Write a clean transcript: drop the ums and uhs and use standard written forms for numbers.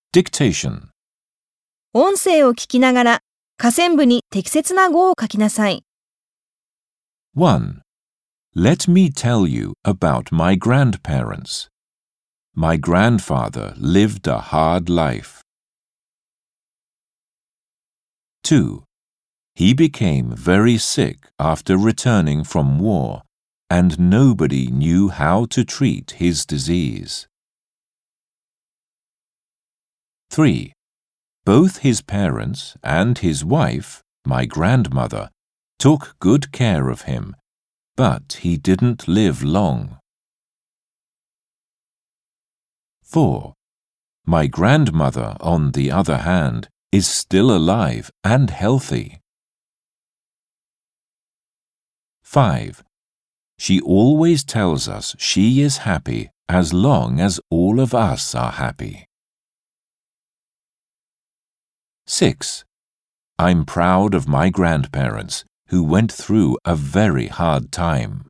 Dictation. 音声を聞きながら下線部に適切な語を書きなさい。 1. Let me tell you about my grandparents. My grandfather lived a hard life. 2. He became very sick after returning from war, and nobody knew how to treat his disease. 3. Both his parents and his wife, my grandmother, took good care of him, but he didn't live long. 4. My grandmother, on the other hand, is still alive and healthy. 5. She always tells us she is happy as long as all of us are happy. 6. I'm proud of my grandparents who went through a very hard time.